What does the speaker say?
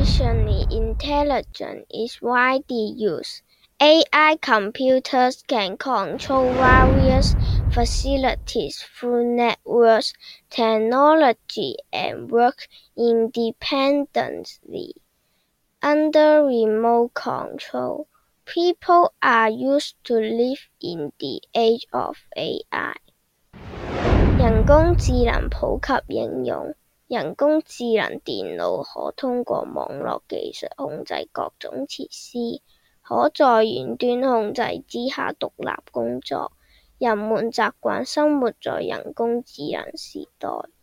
artificially intelligence is widely used. AI computers can control various facilities through network technology and work independently under remote control. People are used to live in the age of AI。人工智能普及應用。人工智能電腦可通過網絡技術控制各種設施，可在遠端控制之下獨立工作。人們習慣生活在人工智能時代。